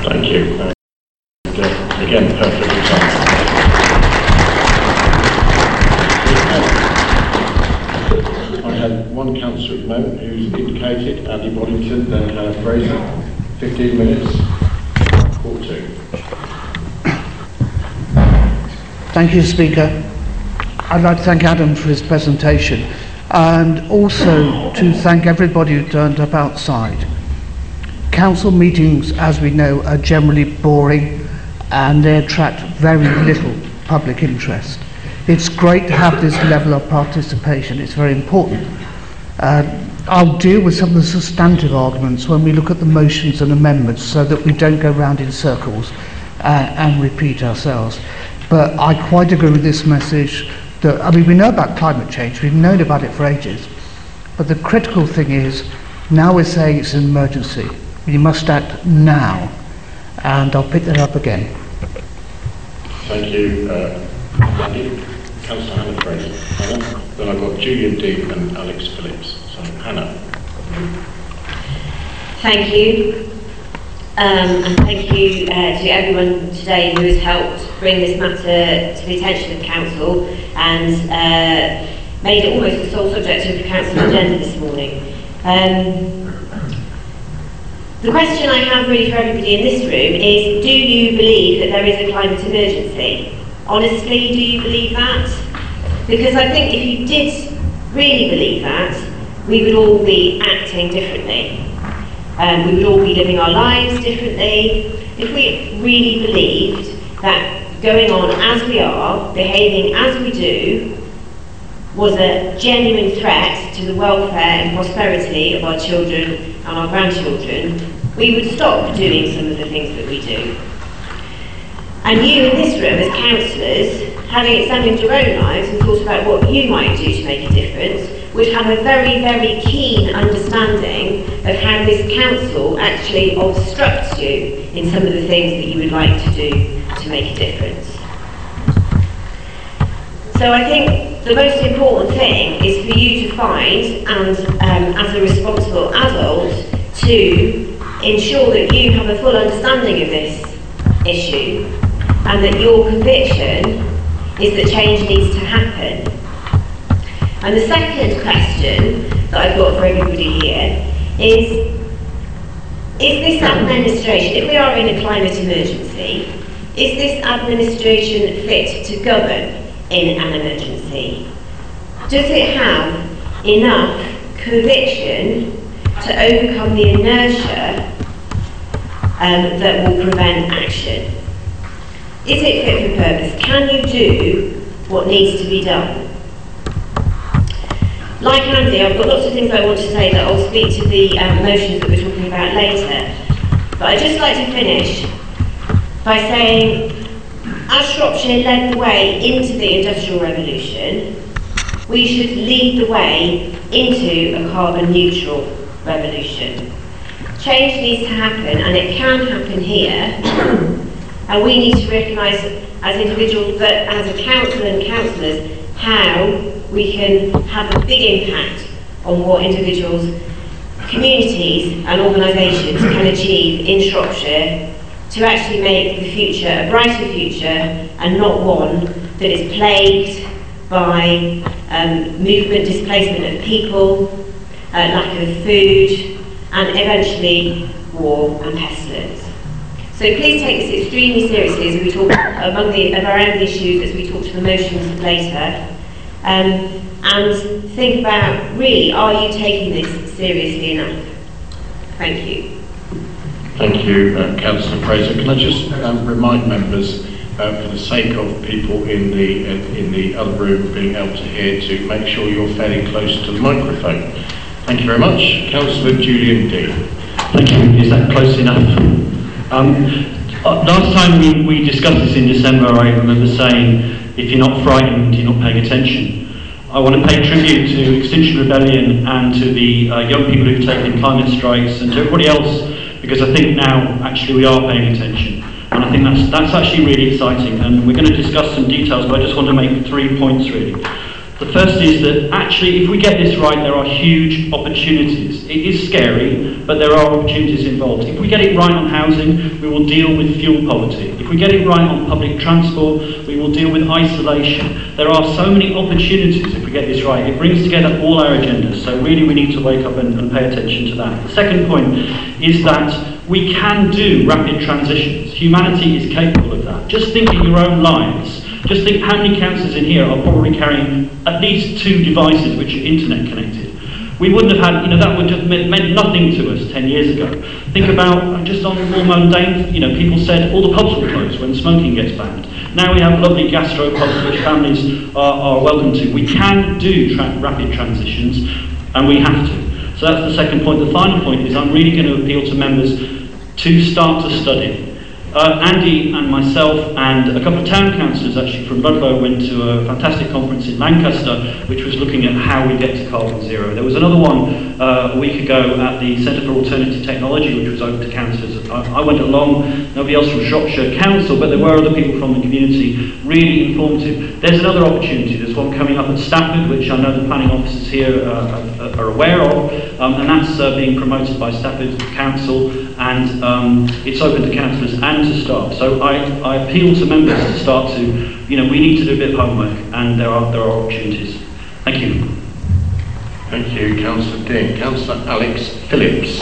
Thank you. Again, perfect example. I have one councillor at the moment who's indicated, Andy Boddington, then Hannah Fraser. 15 minutes. Call two. Thank you, Speaker. I'd like to thank Adam for his presentation and also to thank everybody who turned up outside. Council meetings, as we know, are generally boring and they attract very little public interest. It's great to have this level of participation. It's very important. I'll deal with some of the substantive arguments when we look at the motions and amendments so that we don't go round in circles and repeat ourselves. But I quite agree with this message that, I mean, we know about climate change, we've known about it for ages, but the critical thing is, now we're saying it's an emergency. We must act now, and I'll pick that up again. Thank you, Andy. Councillor Hannah Fraser. Hannah. Then I've got Julian Dean and Alex Phillips. So, Hannah. Thank you. And thank you to everyone today who has helped bring this matter to the attention of the Council and made it almost the sole subject of the Council agenda this morning. The question I have really for everybody in this room is, do you believe that there is a climate emergency? Honestly, do you believe that? Because I think if you did really believe that, we would all be acting differently. We would all be living our lives differently. If we really believed that going on as we are, behaving as we do, was a genuine threat to the welfare and prosperity of our children and our grandchildren, we would stop doing some of the things that we do. And you in this room as councillors, having examined your own lives and thought about what you might do to make a difference, would have a very, very keen understanding of how this council actually obstructs you in some of the things that you would like to do to make a difference. So I think the most important thing is for you to find, and as a responsible adult, to ensure that you have a full understanding of this issue and that your conviction is that change needs to happen. And the second question that I've got for everybody here is this administration, if we are in a climate emergency, is this administration fit to govern in an emergency? Does it have enough conviction to overcome the inertia that will prevent action? Is it fit for purpose? Can you do what needs to be done? Like Andy, I've got lots of things I want to say that I'll speak to the motions that we're talking about later. But I'd just like to finish by saying, as Shropshire led the way into the Industrial Revolution, we should lead the way into a carbon neutral revolution. Change needs to happen, and it can happen here. And we need to recognise as individuals, but as a council and councillors, how we can have a big impact on what individuals, communities and organisations can achieve in Shropshire to actually make the future a brighter future and not one that is plagued by movement, displacement of people, lack of food and eventually war and pestilence. So please take this extremely seriously as we talk around the issues, as we talk to the motions later, and think about, really, are you taking this seriously enough? Thank you. Thank you, Councillor Fraser. Can I just remind members, for the sake of people in the other room being able to hear, to make sure you're fairly close to the microphone. Thank you very much. Councillor Julian Dean. Thank you. Is that close enough? Last time we discussed this in December, I remember saying, if you're not frightened, you're not paying attention. I want to pay tribute to Extinction Rebellion and to the young people who've taken climate strikes and to everybody else, because I think now actually we are paying attention. And I think that's actually really exciting. And we're going to discuss some details, but I just want to make 3 points really. The first is that actually if we get this right, there are huge opportunities. It is scary, but there are opportunities involved. If we get it right on housing, we will deal with fuel poverty. If we get it right on public transport, we will deal with isolation. There are so many opportunities if we get this right. It brings together all our agendas, so really we need to wake up and pay attention to that. The second point is that we can do rapid transitions. Humanity is capable of that. Just think in your own lives. Just think how many councillors in here are probably carrying at least 2 devices which are internet connected. We wouldn't have had, that would have meant nothing to us 10 years ago. Think about, just on more mundane, people said all the pubs will close when smoking gets banned. Now we have lovely gastro pubs which families are welcome to. We can do rapid transitions, and we have to. So that's the second point. The final point is I'm really going to appeal to members to start to study. Andy and myself and a couple of town councillors actually from Ludlow went to a fantastic conference in Lancaster which was looking at how we get to carbon zero. There was another one a week ago at the Centre for Alternative Technology which was open to councillors. I went along, nobody else from Shropshire Council, but there were other people from the community, really informative. There's another opportunity, there's one coming up at Stafford which I know the planning officers here are aware of, and that's being promoted by Stafford Council, and it's open to councillors and to staff. So I appeal to members to start to, we need to do a bit of homework, and there are opportunities. Thank you. Thank you, Councillor Dean. Councillor Alex Phillips.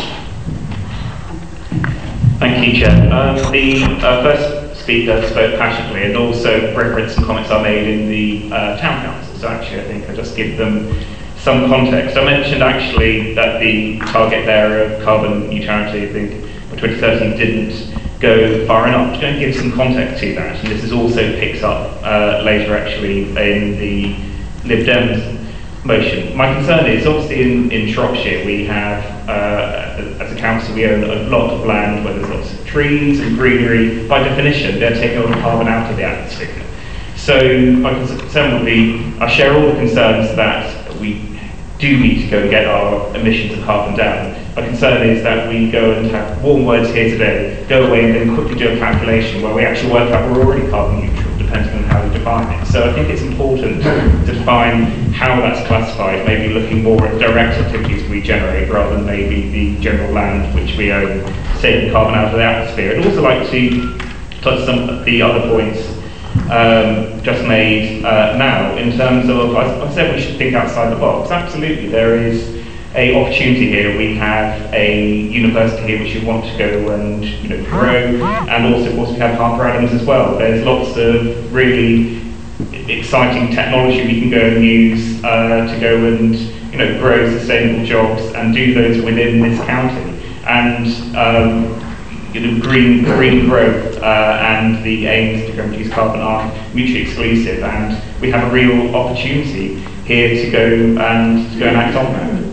Thank you, Chair. The first speaker spoke passionately and also referenced some comments I made in the town council. So actually, I think I'll just give them some context. I mentioned actually that the target there of carbon neutrality, I think, by 2030 didn't go far enough. I'm going to give some context to that, and this is also picks up later actually in the Lib Dems motion. My concern is obviously in Shropshire we have, as a council, we own a lot of land where there's lots of trees and greenery. By definition, they're taking all the carbon out of the atmosphere. So my concern would be, I share all the concerns that we do need to go and get our emissions of carbon down. My concern is that we go and have warm words here today, go away and then quickly do a calculation where we actually work out we're already carbon neutral, depending on how we define it. So I think it's important to define how that's classified, maybe looking more at direct activities we generate rather than maybe the general land which we own, taking carbon out of the atmosphere. I'd also like to touch some of the other points just made now in terms of, I said we should think outside the box. Absolutely, there is an opportunity here. We have a university here which we want to go and grow, and also of course we have Harper Adams as well. There's lots of really exciting technology we can go and use to go and grow sustainable jobs and do those within this county. And green growth and the aims to go and reduce carbon are mutually exclusive, and we have a real opportunity here to go and act on that.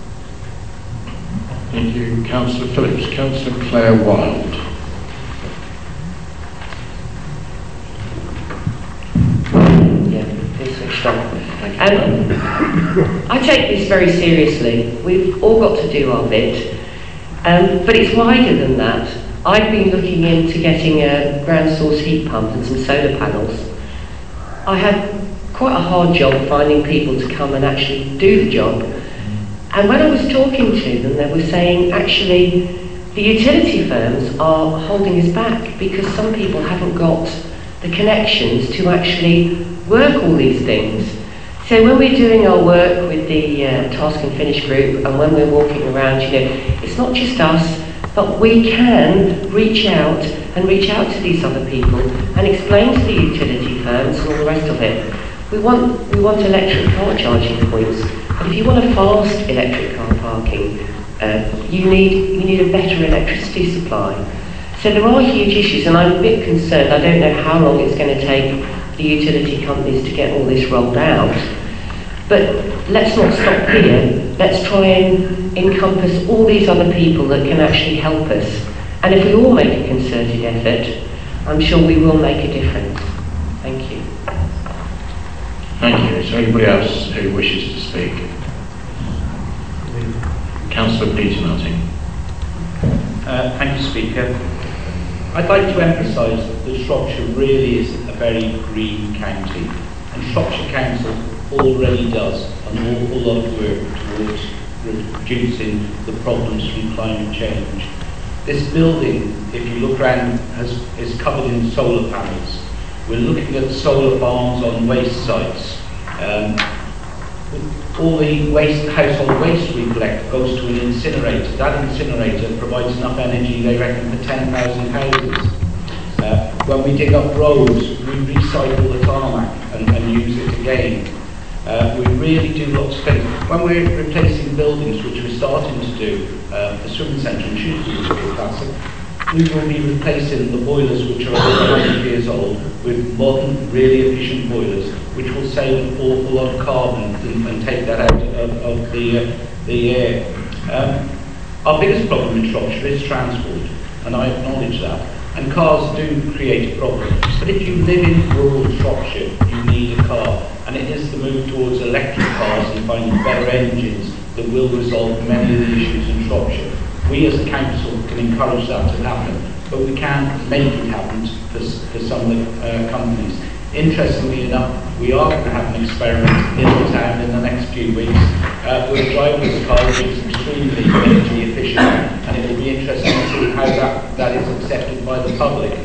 Thank you, Councillor Phillips. Councillor Claire Wild. I take this very seriously. We've all got to do our bit, but it's wider than that. I've been looking into getting a ground source heat pump and some solar panels. I had quite a hard job finding people to come and actually do the job. And when I was talking to them, they were saying, actually, the utility firms are holding us back because some people haven't got the connections to actually work all these things. So when we're doing our work with the Task and Finish group, and when we're walking around, it's not just us, but we can reach out to these other people and explain to the utility firms and all the rest of it. We want electric car charging points, but if you want a fast electric car parking, you need a better electricity supply. So there are huge issues, and I'm a bit concerned. I don't know how long it's going to take the utility companies to get all this rolled out. But let's not stop here. Let's try and encompass all these other people that can actually help us. And if we all make a concerted effort, I'm sure we will make a difference. Thank you. Thank you. Is there anybody else who wishes to speak? Councillor Peter Nutting. Thank you, Speaker. I'd like to emphasise that Shropshire really is a very green county, and Shropshire Council already does an awful lot of work towards reducing the problems from climate change. This building, if you look around, is covered in solar panels. We're looking at solar farms on waste sites. All the household waste we collect goes to an incinerator. That incinerator provides enough energy, they reckon, for 10,000 houses. When we dig up roads, we recycle the tarmac and use it again. We really do lots of things. When we're replacing buildings, which we're starting to do, the swimming centre in Shrewsbury, classic, we will be replacing the boilers which are over 100 years old with modern, really efficient boilers, which will save an awful lot of carbon and take that out of the air. Our biggest problem in Shropshire is transport, and I acknowledge that. And cars do create a problem. But if you live in rural Shropshire, you need a car. And it is the move towards electric cars and finding better engines that will resolve many of the issues in Shropshire. We as a council can encourage that to happen, but we can't make it happen for some of the companies. Interestingly enough, we are going to have an experiment in the town in the next few weeks with a driverless car which is extremely energy efficient, and it will be interesting to see how that is accepted by the public.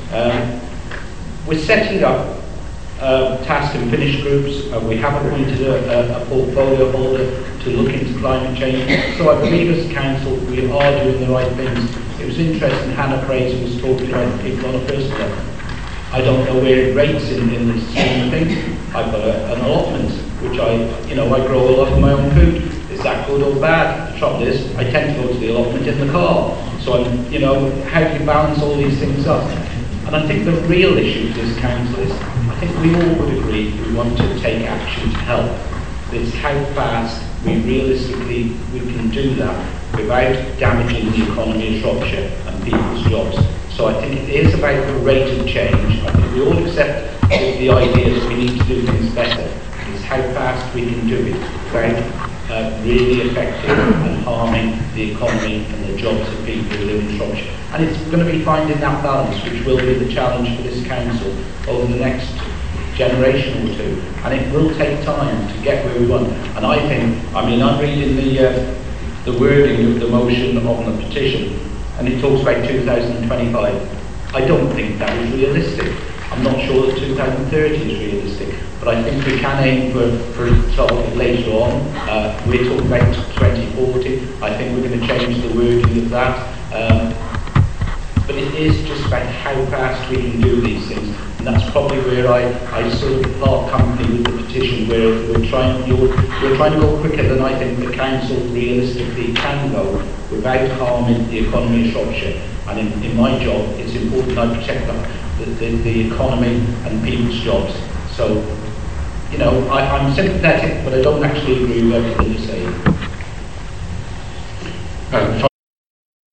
We're setting up task and finish groups. We have appointed a portfolio holder to look into climate change. So I believe as council we are doing the right things. It was interesting, Hannah Fraser was talking about people on a personal level. I don't know where it rates in the scheme of things. I've got an allotment, which I grow a lot of my own food. Is that good or bad? The trouble is, I tend to go to the allotment in the car. So how do you balance all these things up? And I think the real issue to this council is, I think we all would agree we want to take action to help. It's how fast we realistically can do that without damaging the economy of Shropshire and people's jobs. So I think it is about the rate of change. I think we all accept the idea that we need to do things better. It's how fast we can do it without really affecting and harming the economy and the jobs of people who live in Shropshire. And it's going to be finding that balance, which will be the challenge for this council over the next generation or two. And it will take time to get where we want. And I think, I'm reading the wording of the motion on the petition, and it talks about 2025. I don't think that is realistic. I'm not sure that 2030 is realistic, but I think we can aim for it later on. We're talking about 2040. I think we're going to change the wording of that. But it is just about how fast we can do these things. And that's probably where I sort of part company with the petition, where we're trying to go quicker than I think the council realistically can go without harming the economy of Shropshire. And in my job, it's important I protect the economy and people's jobs. So, I'm sympathetic, but I don't actually agree with everything you say.